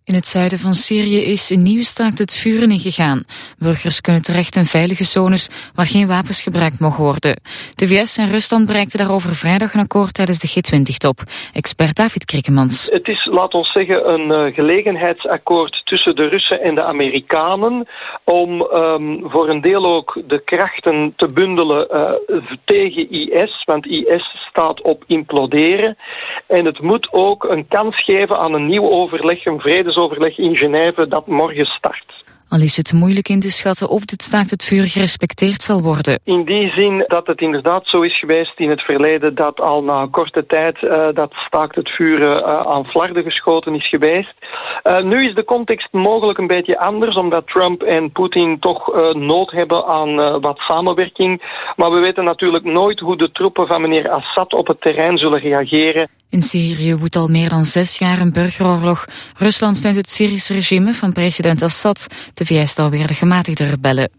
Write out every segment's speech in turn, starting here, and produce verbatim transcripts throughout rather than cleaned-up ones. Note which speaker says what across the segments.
Speaker 1: In het zuiden van Syrië is een nieuw staakt het vuren ingegaan. Burgers kunnen terecht in veilige zones waar geen wapens gebruikt mogen worden. De V S en Rusland bereikten daarover vrijdag een akkoord tijdens de G twintig top. Expert David Kriekemans.
Speaker 2: Het is, laat ons zeggen, een uh, gelegenheidsakkoord tussen de Russen en de Amerikanen om um, voor een deel ook de krachten te bundelen uh, tegen I S, want I S staat op imploderen. En het moet ook een kans geven aan een nieuw overleg, een vredesoverleg in Genève dat morgen start.
Speaker 1: Al is het moeilijk in te schatten of dit staakt het vuur gerespecteerd zal worden.
Speaker 2: In die zin dat het inderdaad zo is geweest in het verleden dat al na korte tijd uh, dat staakt het vuur uh, aan flarden geschoten is geweest. Uh, nu is de context mogelijk een beetje anders, omdat Trump en Poetin toch uh, nood hebben aan uh, wat samenwerking. Maar we weten natuurlijk nooit hoe de troepen van meneer Assad op het terrein zullen reageren.
Speaker 1: In Syrië woedt al meer dan zes jaar een burgeroorlog. Rusland steunt het Syrische regime van president Assad. De V S alweer de gematigde rebellen.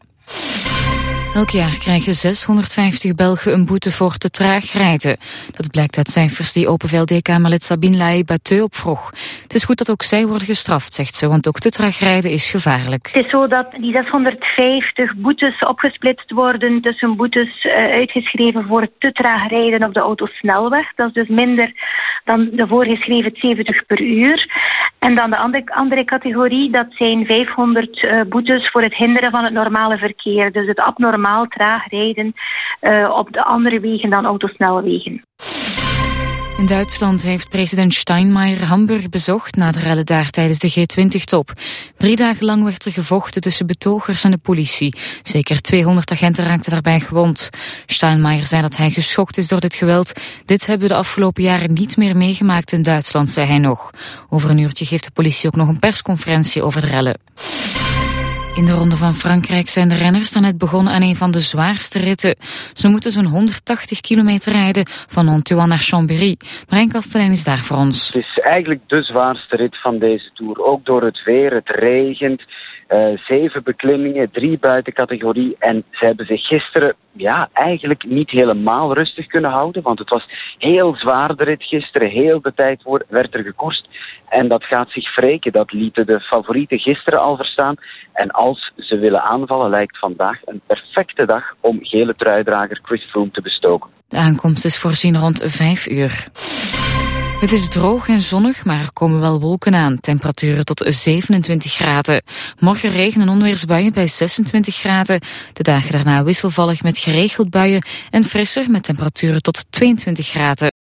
Speaker 1: Elk jaar krijgen zeshonderdvijftig Belgen een boete voor te traag rijden. Dat blijkt uit cijfers die Open V L D-Kamerlid Sabine Laye-Batteux opvroeg. Het is goed dat ook zij worden gestraft, zegt ze, want ook te traag rijden is gevaarlijk.
Speaker 3: Het is zo dat die zeshonderdvijftig boetes opgesplitst worden tussen boetes uh, uitgeschreven voor te traag rijden op de autosnelweg. Dat is dus minder dan de voorgeschreven zeventig per uur. En dan de andere, andere categorie, dat zijn vijfhonderd uh, boetes voor het hinderen van het normale verkeer. Dus het abnormaal traag rijden uh, op de andere wegen dan autosnelwegen.
Speaker 1: In Duitsland heeft president Steinmeier Hamburg bezocht na de rellen daar tijdens de G twintig top. Drie dagen lang werd er gevochten tussen betogers en de politie. Zeker tweehonderd agenten raakten daarbij gewond. Steinmeier zei dat hij geschokt is door dit geweld. Dit hebben we de afgelopen jaren niet meer meegemaakt in Duitsland, zei hij nog. Over een uurtje geeft de politie ook nog een persconferentie over de rellen. In de Ronde van Frankrijk zijn de renners daarnet begonnen aan een van de zwaarste ritten. Ze moeten zo'n honderdtachtig kilometer rijden van Antoine naar Chambéry. Marijn Kastelein is daar voor ons.
Speaker 4: Het is eigenlijk de zwaarste rit van deze Tour. Ook door het weer, het regent. Uh, zeven beklimmingen, drie buiten categorie. En ze hebben zich gisteren ja, eigenlijk niet helemaal rustig kunnen houden. Want het was heel zwaar de rit gisteren. Heel de tijd werd er gekoerst. En dat gaat zich wreken. Dat lieten de favorieten gisteren al verstaan. En als ze willen aanvallen, lijkt vandaag een perfecte dag om gele truidrager Chris Froome te bestoken.
Speaker 1: De aankomst is voorzien rond vijf uur. Het is droog en zonnig, maar er komen wel wolken aan. Temperaturen tot zevenentwintig graden. Morgen regen en onweersbuien bij zesentwintig graden. De dagen daarna wisselvallig met geregeld buien en frisser met temperaturen tot tweeëntwintig graden.